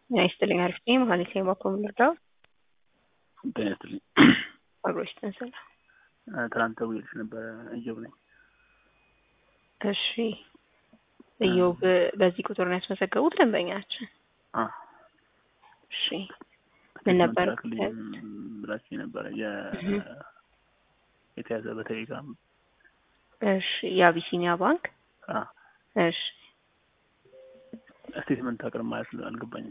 ያይስጥልኝ አሪፍ ነኝ ማለት ነው። ባኮም ልርዳው በእንትልኝ አብሮሽ ተንሰላ ትናንት ደውዬልሽ ነበር። እዮብ ነኝ። እሺ እዮብ በዚህ ቁጥር ነው ያስመዘገቡት ደንበኛችን? እሺ ምን ነበር ብላችሁ ነበር የተያዘ በቴሌግራም? እሺ የአቢሲኒያ ባንክ እሺ ስቴትመንት አቅርብ ማለት አልገባኝም።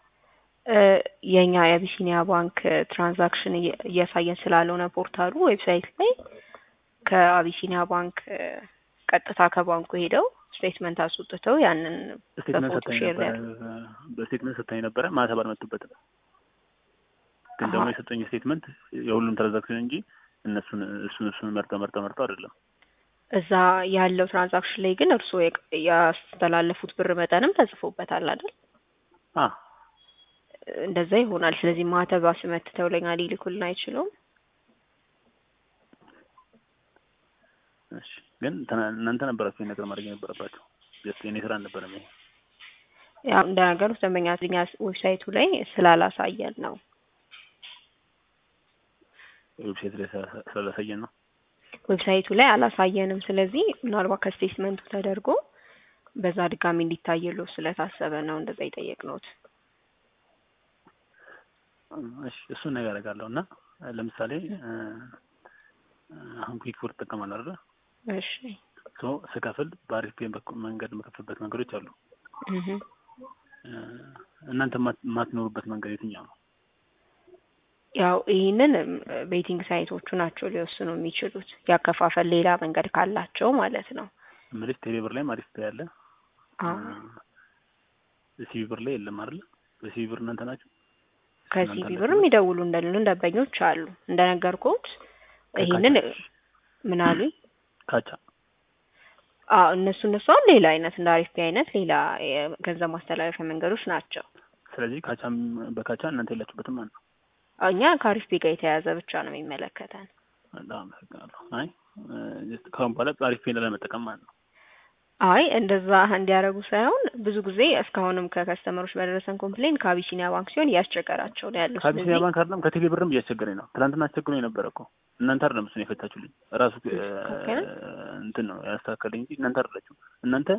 የኛ የአቢሲኒያ ባንክ ትራንዛክሽን እያሳየን ስላልሆነ ፖርታሉ ዌብሳይት ላይ ከአቢሲኒያ ባንክ ቀጥታ ከባንኩ ሄደው ስቴትመንት አስወጥተው ያንን በፎቶ ሼር በስቴትመንት ሰጥተኝ ነበረ ማተብ አልመጡበትም። ግን ደግሞ የሰጠኝ ስቴትመንት የሁሉም ትራንዛክሽን እንጂ እሱን መርጠው አይደለም። እዛ ያለው ትራንዛክሽን ላይ ግን እርስዎ ያስተላለፉት ብር መጠንም ተጽፎበታል አይደል? እንደዛ ይሆናል። ስለዚህ ማተብ አስመትተው ለኛ ሊልኩልን አይችሉም። እሺ ግን እናንተ ነበራችሁ ነገር ማድረግ የነበረባችሁ የኔ ስራ አልነበረም። ይሄ ያው እንደነገሩት ደንበኛ ዌብሳይቱ ላይ ስላላሳየን ነው። ዌብሳይት ላይ ስላላሳየን ነው። ዌብሳይቱ ላይ አላሳየንም። ስለዚህ ምናልባት ከስቴትመንቱ ተደርጎ በዛ ድጋሚ እንዲታየሉ ስለታሰበ ነው እንደዛ ይጠየቅነውት። እሺ እሱን ነገር አደርጋለሁና ለምሳሌ አሁን ኩዊክ ብር ተጠቀማለሁ አይደል? እሺ ስከፍል በአሪፍ መንገድ መከፈልበት መንገዶች አሉ። እናንተ ማትኖሩበት መንገድ የትኛው ነው? ያው ይሄንን ቤቲንግ ሳይቶቹ ናቸው ሊወስኑ የሚችሉት ያከፋፈል ሌላ መንገድ ካላቸው ማለት ነው። ምንስ ቴሌብር ላይ አሪፍ ያለ በሲቢ ብር ላይ የለም አይደል? በሲቢ ብር እናንተ ናችሁ። ከሲቢ ብር የሚደውሉ እንደልን ደንበኞች አሉ። እንደነገርኩት ይሄንን ምን አሉኝ? ካቻ እነሱ ሌላ አይነት እንደ አሪፍ አይነት ሌላ ገንዘብ ማስተላለፊያ መንገዶች ናቸው። ስለዚህ በካቻ እናንተ የላችሁበትም ማለት ነው። እኛ ከአሪፍ ጋር የተያዘ ብቻ ነው የሚመለከተን። በጣም አመሰግናለሁ። አይ ካሁን በኋላ አሪፍ ለመጠቀም ማለት ነው። አይ እንደዛ እንዲያረጉ ሳይሆን ብዙ ጊዜ እስካሁንም ከከስተመሮች በደረሰን ኮምፕሌን ከአቢሲኒያ ባንክ ሲሆን እያስቸገራቸው ነው ያለው። ከአቢሲኒያ ባንክ አይደለም ከቴሌ ብርም እያስቸገረኝ ነው። ትናንትና አስቸግሮኝ ነበር እኮ እናንተ አይደለም እሱን የፈታችሁልኝ። ራሱ እንትን ነው ያስተካከለኝ እንጂ እናንተ አይደላችሁ። እናንተ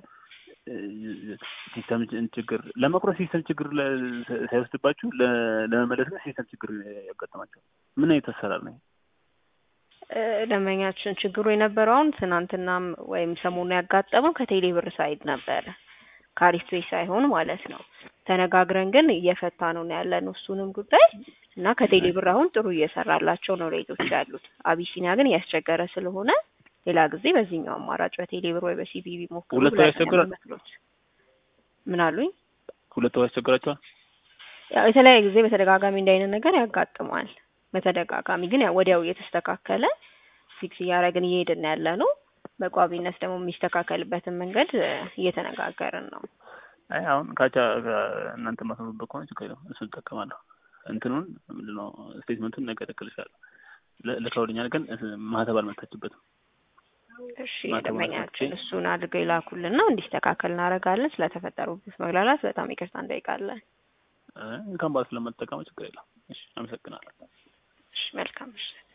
ሲስተም ችግር ለመቁረጥ ሲስተም ችግር ሳይወስድባችሁ ለመመለስ ሲስተም ችግር ያጋጥማችሁ። ምን አይነት አሰራር ነው? ደንበኛችን ችግሩ የነበረውን ትናንትናም ወይም ሰሞኑን ያጋጠመው ከቴሌ ብር ሳይድ ነበረ ካሪፍ ሳይሆን ማለት ነው። ተነጋግረን ግን እየፈታ ነው ያለነው እሱንም ጉዳይ እና ከቴሌ ብር አሁን ጥሩ እየሰራላቸው ነው ሬቶች ያሉት። አቢሲኒያ ግን ያስቸገረ ስለሆነ ሌላ ጊዜ በዚህኛው አማራጭ በቴሌ ብር ወይ በሲቢቢ ሞክሩ። ሁለቱ ያስቸግራል። ምን አሉኝ? ሁለቱ ያስቸግራቸዋል። ያው የተለያየ ጊዜ በተደጋጋሚ እንዳይነት ነገር ያጋጥማል። በተደጋጋሚ ግን ያው ወዲያው እየተስተካከለ ፊክስ እያደረግን እየሄድን ያለ ነው። በቋሚነት ደግሞ የሚስተካከልበትን መንገድ እየተነጋገርን ነው። አይ አሁን ካቻ እናንተ ማሰቡበት ከሆነ ችግር የለውም። እሱን እጠቀማለሁ። እንትኑን ምንድነው ስቴትመንቱን ነገርክልሻለሁ። ለካውልኛል ግን ማህተብ አልመታችበትም። እሺ ደንበኛችን እሱን አድርገው ይላኩልና እንዲስተካከል እናደርጋለን። ስለተፈጠሩበት መግላላት በጣም ይቅርታ እንጠይቃለን። ካምባስ ለመጠቀም ችግር የለውም። እሺ አመሰግናለሁ። እሺ መልካም እሺ